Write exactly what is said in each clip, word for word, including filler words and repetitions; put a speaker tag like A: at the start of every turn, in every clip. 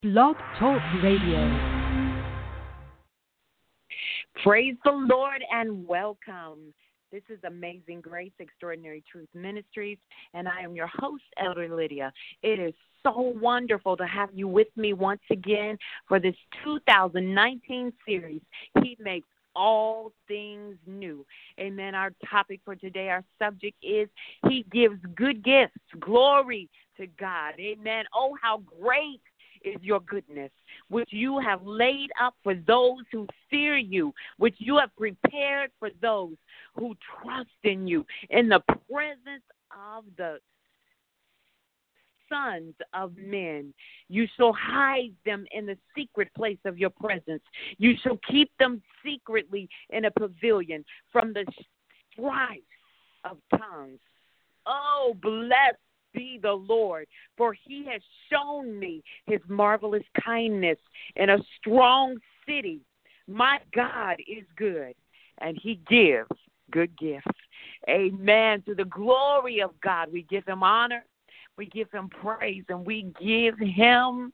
A: Blog Talk Radio.
B: Praise the Lord and welcome. This is Amazing Grace, Extraordinary Truth Ministries, and I am your host, Elder Lydia. It is so wonderful to have you with me once again for this two thousand nineteen series, He Makes All Things New. Amen. Our topic for today, our subject is He Gives Good Gifts. Glory to God. Amen. Oh, how great is your goodness, which you have laid up for those who fear you, which you have prepared for those who trust in you, in the presence of the sons of men. You shall hide them in the secret place of your presence. You shall keep them secretly in a pavilion from the strife of tongues. Oh, bless be the Lord, for he has shown me his marvelous kindness in a strong city. My God is good, and he gives good gifts. Amen. To the glory of God, we give him honor, we give him praise, and we give him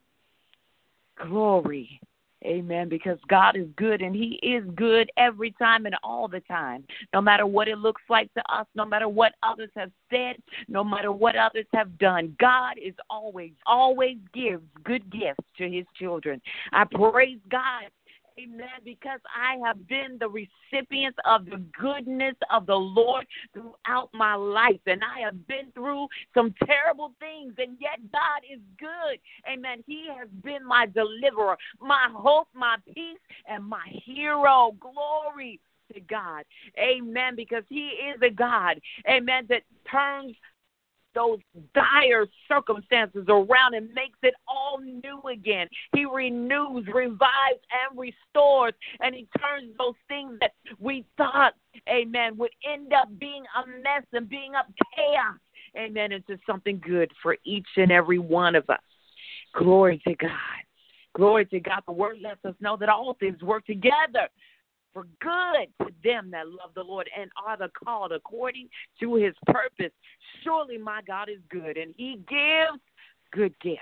B: glory. Amen, because God is good, and he is good every time and all the time. No matter what it looks like to us, no matter what others have said, no matter what others have done, God is always, always gives good gifts to his children. I praise God. Amen, because I have been the recipient of the goodness of the Lord throughout my life. And I have been through some terrible things, and yet God is good. Amen. He has been my deliverer, my hope, my peace, and my hero. Glory to God. Amen, because he is a God, amen, that turns those dire circumstances around and makes it all new again. He renews, revives, and restores, and he turns those things that we thought, amen, would end up being a mess and being up chaos, amen, into something good for each and every one of us. Glory to God. Glory to God. The word lets us know that all things work together for good to them that love the Lord and are the called according to his purpose. Surely my God is good, and he gives good gifts.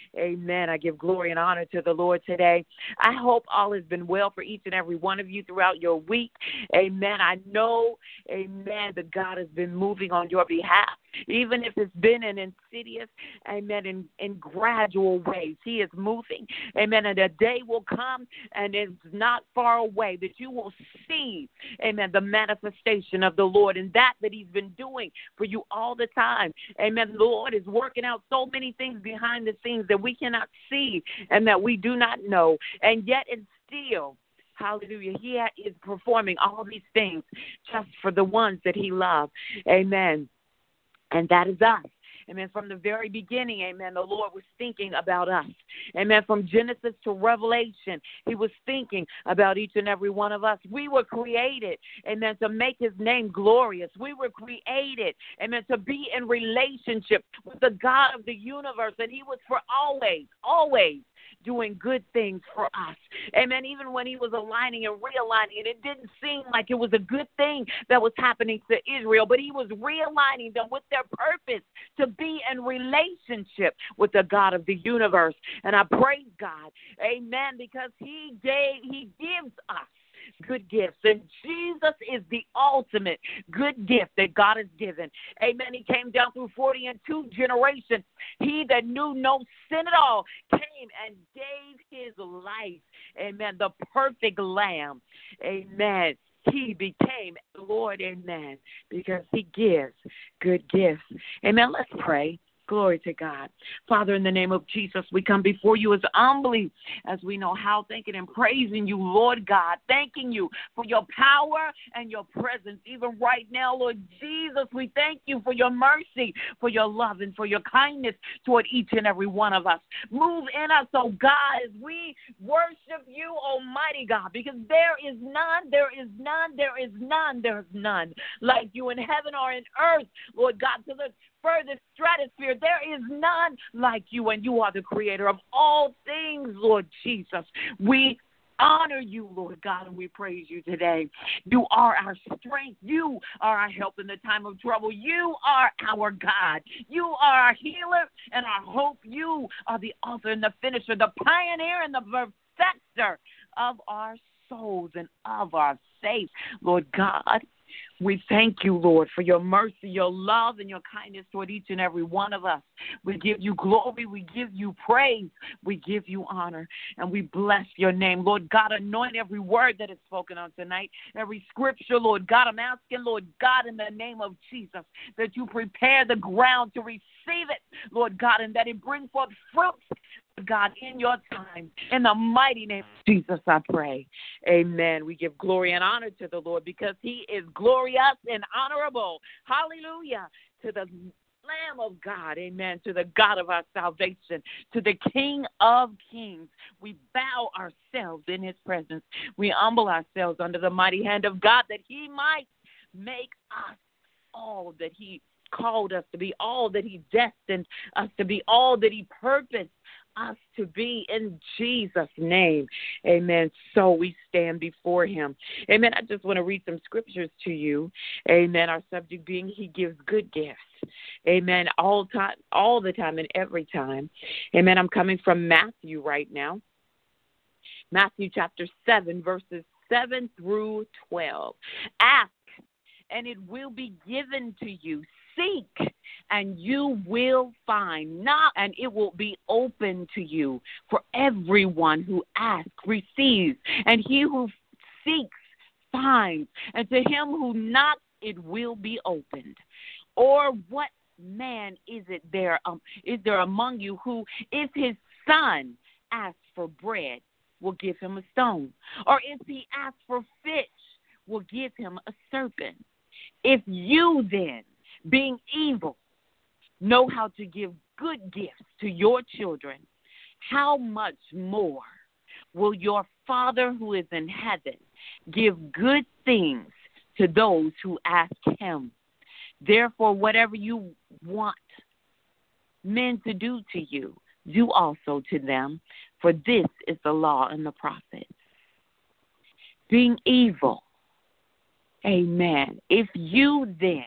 B: Amen. I give glory and honor to the Lord today. I hope all has been well for each and every one of you throughout your week. Amen. I know, amen, that God has been moving on your behalf, even if it's been in insidious, amen, in, in gradual ways. He is moving, amen, and a day will come, and it's not far away, that you will see, amen, the manifestation of the Lord and that that he's been doing for you all the time. Amen. The Lord is working out so many things behind the scenes that we cannot see and that we do not know, and yet it's still, hallelujah, he is performing all these things just for the ones that he loves. Amen. And that is us. Amen. From the very beginning, amen, the Lord was thinking about us. Amen. From Genesis to Revelation, he was thinking about each and every one of us. We were created, amen, to make his name glorious. We were created, amen, to be in relationship with the God of the universe. And he was for always, always doing good things for us. Amen. Even when he was aligning and realigning, and it didn't seem like it was a good thing that was happening to Israel, but he was realigning them with their purpose to be in relationship with the God of the universe. And I praise God, amen, because he gave, he gives us good gifts. And Jesus is the ultimate good gift that God has given. Amen. He came down through forty and two generations. He that knew no sin at all came and gave his life. Amen. The perfect lamb. Amen. He became Lord. Amen. Because he gives good gifts. Amen. Let's pray. Glory to God. Father, in the name of Jesus, we come before you as humbly as we know how, thanking and praising you, Lord God, thanking you for your power and your presence. Even right now, Lord Jesus, we thank you for your mercy, for your love, and for your kindness toward each and every one of us. Move in us, oh God, as we worship you, Almighty God, because there is none, there is none, there is none, there is none like you in heaven or in earth, Lord God, to the furthest stratosphere. There is none like you, and you are the creator of all things, Lord Jesus. We honor you, Lord God, and we praise you today. You are our strength. You are our help in the time of trouble. You are our God. You are our healer and our hope. You are the author and the finisher, the pioneer and the perfecter of our souls and of our faith, Lord God. We thank you, Lord, for your mercy, your love, and your kindness toward each and every one of us. We give you glory. We give you praise. We give you honor, and we bless your name. Lord God, anoint every word that is spoken on tonight, every scripture, Lord God. I'm asking, Lord God, in the name of Jesus, that you prepare the ground to receive it, Lord God, and that it bring forth fruit, God, in your time. In the mighty name of Jesus, I pray. Amen. We give glory and honor to the Lord because he is glorious and honorable. Hallelujah. To the Lamb of God. Amen. To the God of our salvation. To the King of kings. We bow ourselves in his presence. We humble ourselves under the mighty hand of God that he might make us all that he called us to be, all that he destined us to be, all that he purposed us to be, in Jesus' name. Amen. So we stand before him. Amen. I just want to read some scriptures to you. Amen. Our subject being he gives good gifts. Amen. All time, all the time and every time. Amen. I'm coming from Matthew right now. Matthew chapter seven, verses seven through twelve. Ask, and it will be given to you. Seek, and you will find. Knock, and it will be open to you. For everyone who asks receives, and he who seeks finds, and to him who knocks it will be opened. Or what man is it there um, is there among you who, if his son asks for bread, will give him a stone? Or if he asks for fish, will give him a serpent? If you then, being evil, know how to give good gifts to your children, how much more will your Father who is in heaven give good things to those who ask him? Therefore, whatever you want men to do to you, do also to them, for this is the law and the prophets. Being evil, amen. If you then,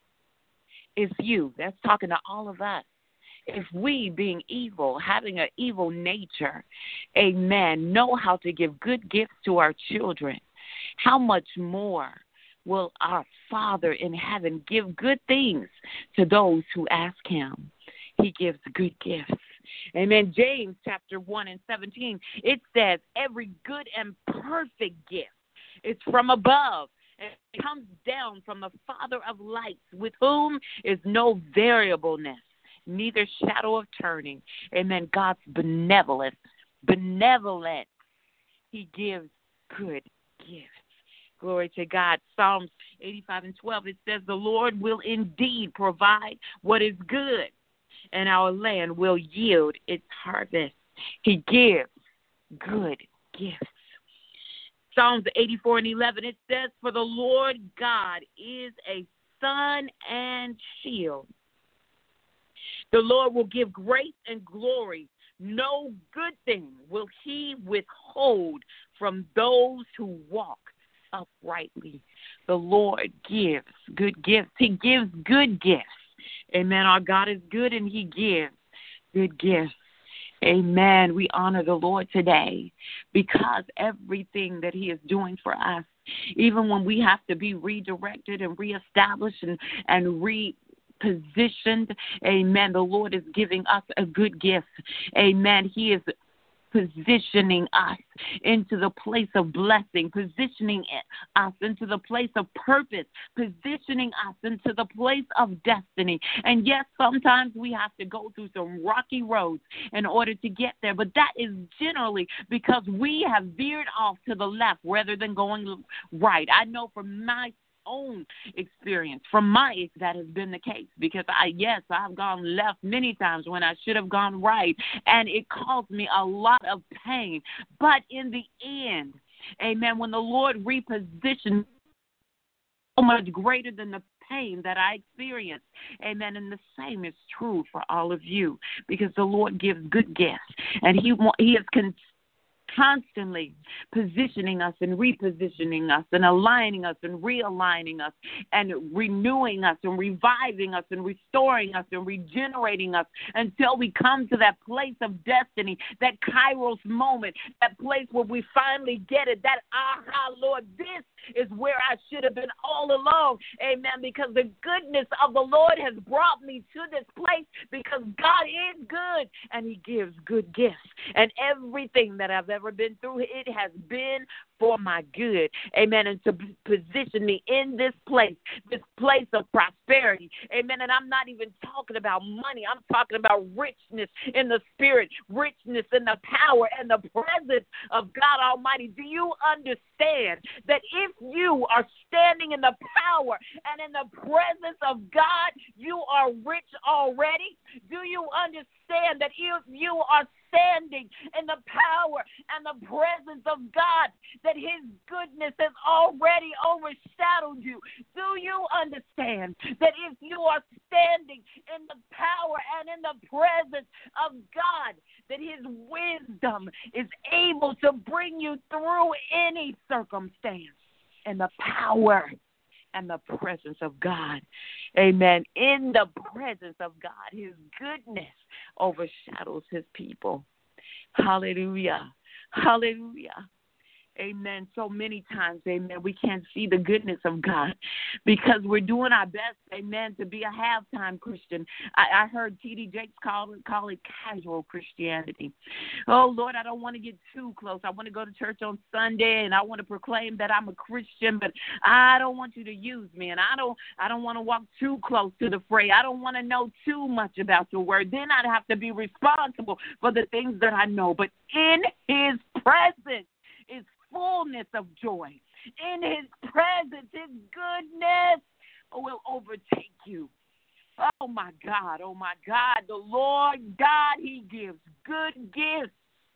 B: if you, that's talking to all of us, if we, being evil, having an evil nature, amen, know how to give good gifts to our children, how much more will our Father in heaven give good things to those who ask him? He gives good gifts. Amen. James chapter one and seventeen, it says, every good and perfect gift is from above, and it comes down from the Father of lights, with whom is no variableness, neither shadow of turning. Amen. God's benevolence, benevolent. He gives good gifts. Glory to God. Psalms eighty-five and twelve, it says, the Lord will indeed provide what is good, and our land will yield its harvest. He gives good gifts. Psalms eighty-four and eleven, it says, for the Lord God is a sun and shield. The Lord will give grace and glory. No good thing will he withhold from those who walk uprightly. The Lord gives good gifts. He gives good gifts. Amen. Our God is good, and he gives good gifts. Amen. We honor the Lord today because everything that he is doing for us, even when we have to be redirected and reestablished and, and repositioned, amen, the Lord is giving us a good gift. Amen. He is positioning us into the place of blessing, positioning us into the place of purpose, positioning us into the place of destiny. And yes, sometimes we have to go through some rocky roads in order to get there, but that is generally because we have veered off to the left rather than going right. I know from my own experience, from my that has been the case, because I yes I've gone left many times when I should have gone right, and it caused me a lot of pain. But in the end, amen, when the Lord repositioned, so much greater than the pain that I experienced, amen, and the same is true for all of you, because the Lord gives good gifts, and he he is con- constantly positioning us and repositioning us and aligning us and realigning us and renewing us and reviving us and restoring us and regenerating us until we come to that place of destiny, that Kairos moment, that place where we finally get it, that aha, Lord, this is where I should have been all along. Amen. Because the goodness of the Lord has brought me to this place, because God is good and he gives good gifts. And everything that I've ever been through, it has been for my good. Amen. And to position me in this place, this place of prosperity. Amen. And I'm not even talking about money. I'm talking about richness in the spirit, richness in the power and the presence of God Almighty. Do you understand that if you are standing in the power and in the presence of God, you are rich already? Do you understand that if you are standing in the power and the presence of God, that his goodness has already overshadowed you? Do you understand that if you are standing in the power and in the presence of God, that his wisdom is able to bring you through any circumstance? And the power and the presence of God. Amen. In the presence of God, his goodness overshadows his people. Hallelujah. Hallelujah. Amen. So many times, amen, we can't see the goodness of God because we're doing our best, amen, to be a halftime Christian. I, I heard T D Jakes call it, call it casual Christianity. Oh, Lord, I don't want to get too close. I want to go to church on Sunday and I want to proclaim that I'm a Christian, but I don't want you to use me, and I don't I don't want to walk too close to the fray. I don't want to know too much about your word. Then I'd have to be responsible for the things that I know. But in his presence is fullness of joy. In his presence, his goodness will overtake you. Oh, my God. Oh, my God. The Lord God, he gives good gifts.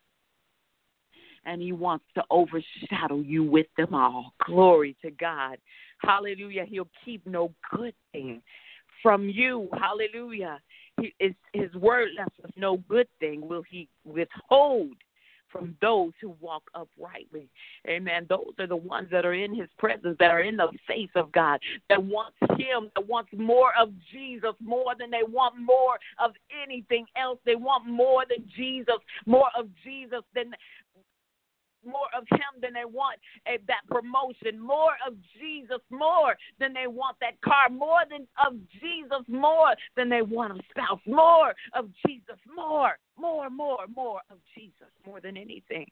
B: And he wants to overshadow you with them all. Glory to God. Hallelujah. He'll keep no good thing from you. Hallelujah. He, his, his word left us, no good thing will he withhold from those who walk uprightly. Amen. Those are the ones that are in his presence, that are in the face of God, that wants him, that wants more of Jesus, more than they want more of anything else. They want more than Jesus, more of Jesus than more of him than they want uh, that promotion, more of Jesus, more than they want that car, more than of Jesus, more than they want a spouse, more of Jesus, more, more, more, more of Jesus, more than anything.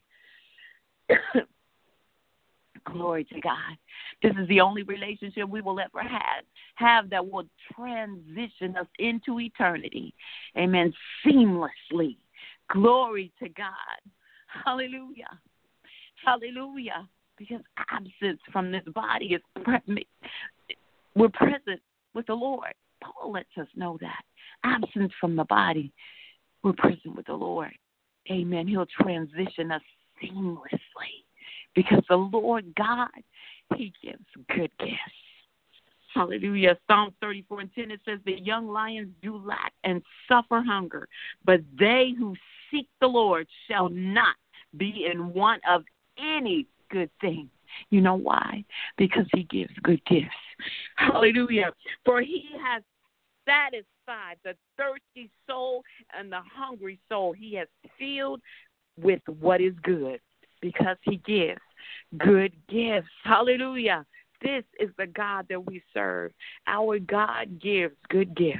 B: Glory to God. This is the only relationship we will ever have, have that will transition us into eternity. Amen. Seamlessly. Glory to God. Hallelujah. Hallelujah. Because absence from this body is pre- we're present with the Lord. Paul lets us know that. Absence from the body, we're present with the Lord. Amen. He'll transition us seamlessly because the Lord God, he gives good gifts. Hallelujah. Psalm thirty-four and ten, it says, the young lions do lack and suffer hunger, but they who seek the Lord shall not be in want of any good thing. You know why? Because he gives good gifts. Hallelujah. For he has satisfied the thirsty soul and the hungry soul. He has filled with what is good because he gives good gifts. Hallelujah. This is the God that we serve. Our God gives good gifts.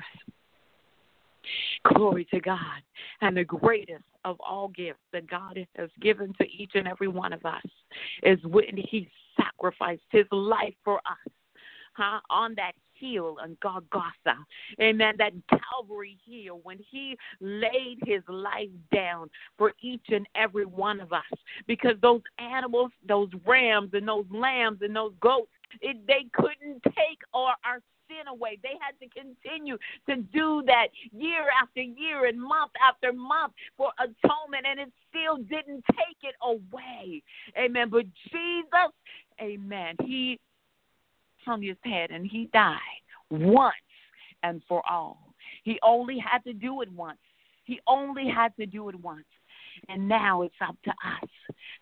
B: Glory to God. And the greatest of all gifts that God has given to each and every one of us is when he sacrificed his life for us huh, on that hill on Golgotha. Amen. That Calvary hill when he laid his life down for each and every one of us. Because those animals, those rams and those lambs and those goats, it, they couldn't take our, our sin away. They had to continue to do that year after year and month after month for atonement, and it still didn't take it away. Amen. But Jesus, amen, he hung his head and he died once and for all. He only had to do it once. He only had to do it once. And now it's up to us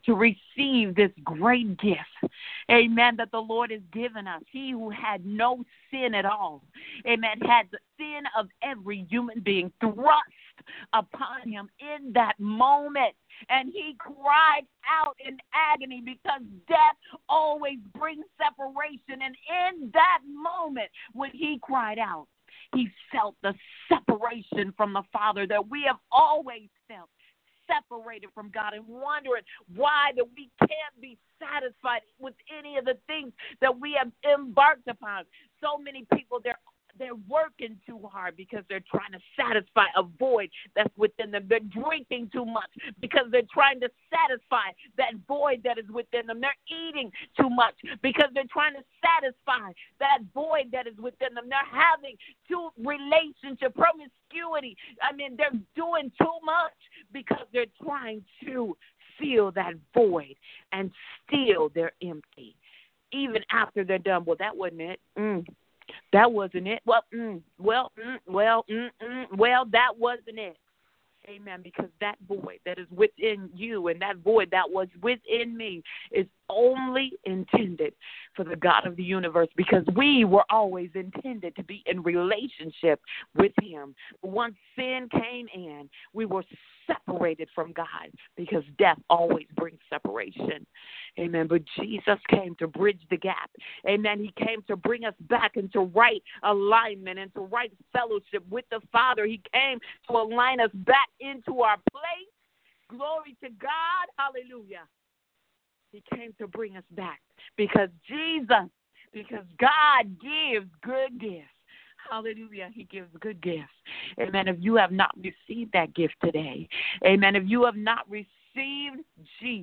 B: to receive this great gift, amen, that the Lord has given us. He who had no sin at all, amen, had the sin of every human being thrust upon him in that moment. And he cried out in agony because death always brings separation. And in that moment, when he cried out, he felt the separation from the Father that we have always felt, separated from God, and wondering why that we can't be satisfied with any of the things that we have embarked upon. So many people, they're They're working too hard because they're trying to satisfy a void that's within them. They're drinking too much because they're trying to satisfy that void that is within them. They're eating too much because they're trying to satisfy that void that is within them. They're having too relationship promiscuity. I mean, they're doing too much because they're trying to fill that void, and still they're empty. Even after they're done, well, that wasn't it. Mm. That wasn't it. Well, mm, well, mm, well, mm, mm, well, that wasn't it. Amen. Because that void that is within you and that void that was within me is only intended for the God of the universe, because we were always intended to be in relationship with him. But once sin came in, we were separated from God, because death always brings separation. Amen. But Jesus came to bridge the gap. Amen. He came to bring us back into right alignment, into right fellowship with the Father. He came to align us back into our place. Glory to God. Hallelujah. He came to bring us back because Jesus, because God gives good gifts. Hallelujah. He gives good gifts. Amen. If you have not received that gift today, amen, if you have not received Jesus,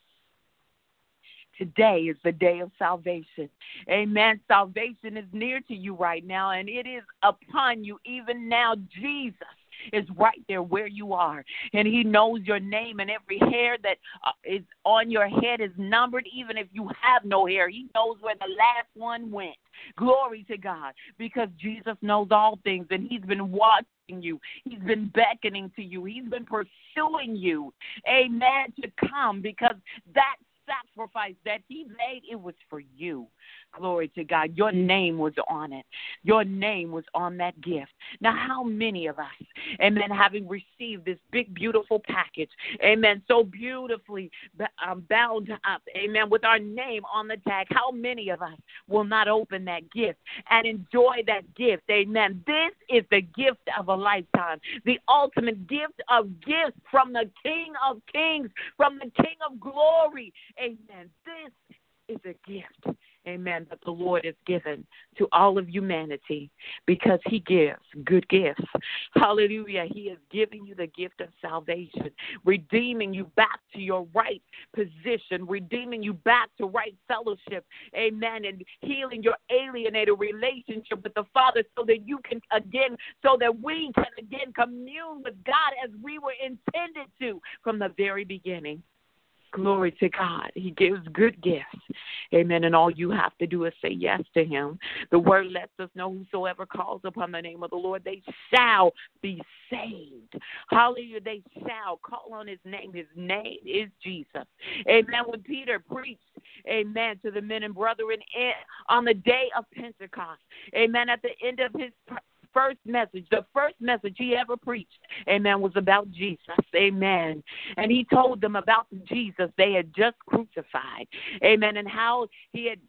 B: today is the day of salvation. Amen. Salvation is near to you right now, and it is upon you even now. Jesus is right there where you are, and he knows your name, and every hair that uh, is on your head is numbered. Even if you have no hair, he knows where the last one went. Glory to God, because Jesus knows all things, and he's been watching you. He's been beckoning to you. He's been pursuing you, amen, to come, because that sacrifice that he made, it was for you. Glory to God. Your name was on it. Your name was on that gift. Now, how many of us, amen, having received this big, beautiful package, amen, so beautifully um, bound up, amen, with our name on the tag, how many of us will not open that gift and enjoy that gift? Amen. This is the gift of a lifetime, the ultimate gift of gifts from the King of Kings, from the King of Glory. Amen. This is a gift, amen, that the Lord has given to all of humanity, because he gives good gifts. Hallelujah. He is giving you the gift of salvation, redeeming you back to your right position, redeeming you back to right fellowship, amen, and healing your alienated relationship with the Father, so that you can again, so that we can again commune with God as we were intended to from the very beginning. Glory to God. He gives good gifts. Amen. And all you have to do is say yes to him. The word lets us know whosoever calls upon the name of the Lord, they shall be saved. Hallelujah. They shall call on his name. His name is Jesus. Amen. When Peter preached, amen, to the men and brethren on the day of Pentecost, amen, at the end of his first message, the first message he ever preached, amen, was about Jesus, amen. And he told them about the Jesus they had just crucified, amen, and how he had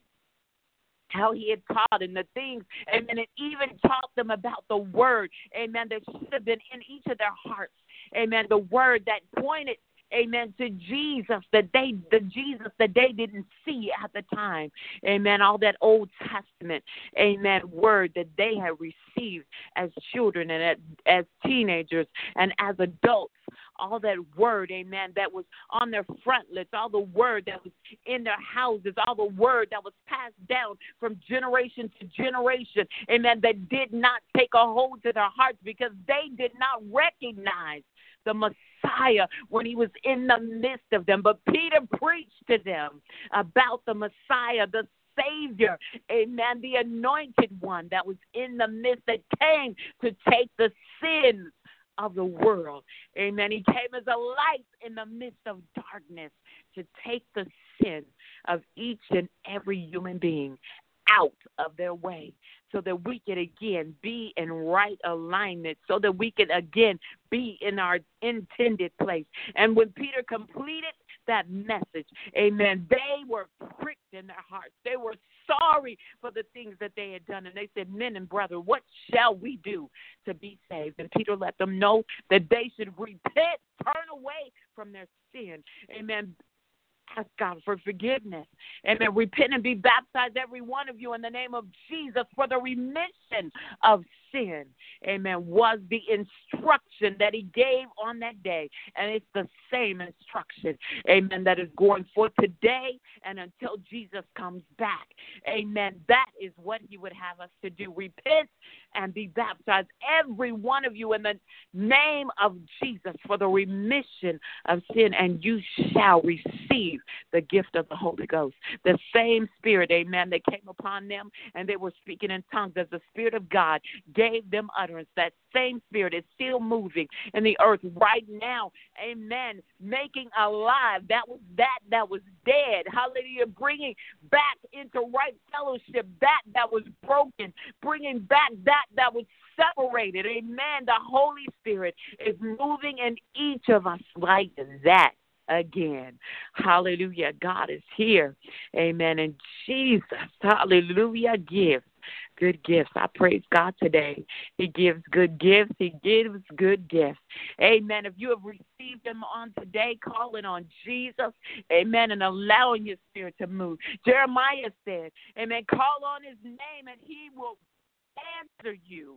B: how he had taught and the things, amen, and even taught them about the word, amen, that should have been in each of their hearts, amen, the word that pointed, amen, to Jesus, that they, the Jesus that they didn't see at the time. Amen. All that Old Testament, amen, word that they had received as children and as, as teenagers and as adults. All that word, amen, that was on their frontlets, all the word that was in their houses, all the word that was passed down from generation to generation, amen, that did not take a hold to their hearts because they did not recognize the Messiah when he was in the midst of them. But Peter preached to them about the Messiah, the Savior, amen, the anointed one that was in the midst, that came to take the sins of the world. Amen. He came as a light in the midst of darkness to take the sin of each and every human being out of their way so that we can again be in right alignment, so that we can again be in our intended place. And when Peter completed that message, amen, they were pricked in their hearts. They were sorry for the things that they had done. And they said, men and brethren, what shall we do to be saved? And Peter let them know that they should repent, turn away from their sin. Amen. Ask God for forgiveness. Amen. Repent and be baptized, every one of you, in the name of Jesus for the remission of sin. Amen. Was the instruction that he gave on that day. And it's the same instruction, amen, that is going forth today and until Jesus comes back. Amen. That is what he would have us to do. Repent and be baptized, every one of you, in the name of Jesus for the remission of sin, and you shall receive the gift of the Holy Ghost. The same Spirit, amen, that came upon them and they were speaking in tongues as the Spirit of God gave them utterance. That same Spirit is still moving in the earth right now, amen, making alive that was that that was dead, hallelujah, bringing back into right fellowship that that was broken, bringing back that that was separated, amen. The Holy Spirit is moving in each of us like that again. Hallelujah. God is here. Amen. And Jesus, hallelujah, gives good gifts. I praise God today. He gives good gifts. He gives good gifts. Amen. If you have received him on today, calling on Jesus, amen, and allowing his Spirit to move. Jeremiah said, amen, call on his name and he will answer you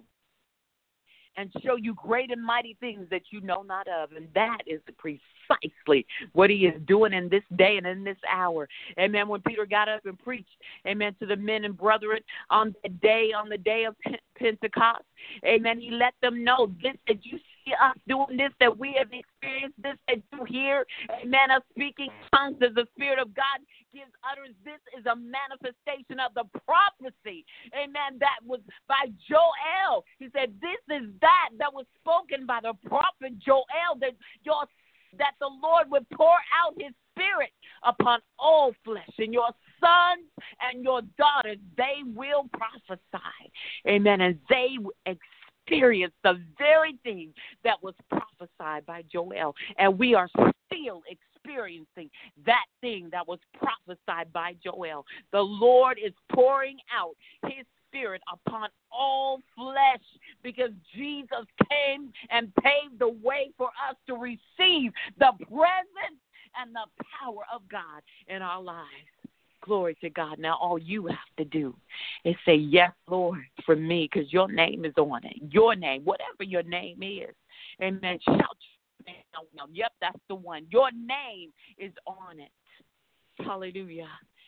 B: and show you great and mighty things that you know not of. And that is precisely what he is doing in this day and in this hour. Amen. When Peter got up and preached, amen, to the men and brethren on the day, on the day of Pentecost, amen, he let them know this, that you see us doing this, that we have experienced this, that you hear, amen, us speaking tongues as the Spirit of God gives utterance. This is a manifestation of the prophecy, amen, that was by Joel. He said, this is that that was spoken by the prophet Joel, that your that the Lord would pour out his Spirit upon all flesh, and your sons and your daughters, they will prophesy, amen, and they experience the very thing that was prophesied by Joel, and we are still experiencing that thing that was prophesied by Joel. The Lord is pouring out his Spirit upon all flesh because Jesus came and paved the way for us to receive the presence and the power of God in our lives. Glory to God. Now all you have to do is say, yes, Lord, for me, because your name is on it. Your name, whatever your name is. Amen. Shout your name out now. Yep, that's the one. Your name is on it. Hallelujah.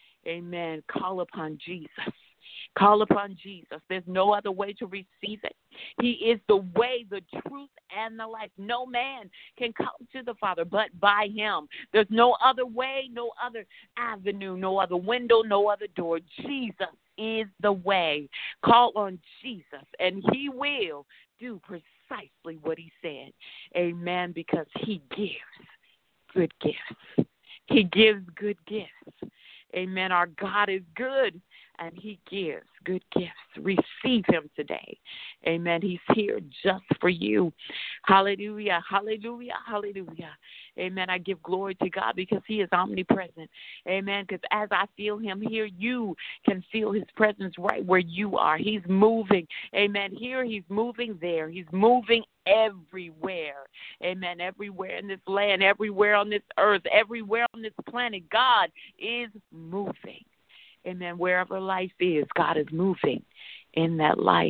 B: Amen. Call upon Jesus. Call upon Jesus. There's no other way to receive it. He is the way, the truth, and the life. No man can come to the Father but by him. There's no other way, no other avenue, no other window, no other door. Jesus is the way. Call on Jesus, and he will do precisely what he said. Amen, because he gives good gifts. He gives good gifts. Amen. Our God is good, and he gives good gifts. Receive him today. Amen. He's here just for you. Hallelujah. Hallelujah. Hallelujah. Amen. I give glory to God because he is omnipresent. Amen. Because as I feel him here, you can feel his presence right where you are. He's moving. Amen. Here he's moving there. He's moving everywhere. Amen. Everywhere in this land, everywhere on this earth, everywhere on this planet, God is moving. Amen. Wherever life is, God is moving in that life.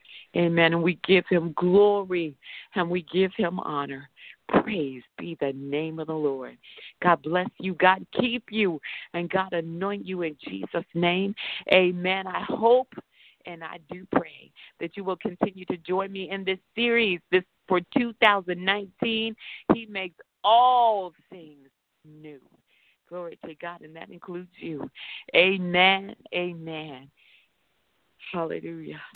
B: Amen. And we give him glory and we give him honor. Praise be the name of the Lord. God bless you. God keep you. And God anoint you in Jesus' name. Amen. I hope and I do pray that you will continue to join me in this series. This for two thousand nineteen. He makes all things new. Glory to God, and that includes you. Amen. Amen. Hallelujah.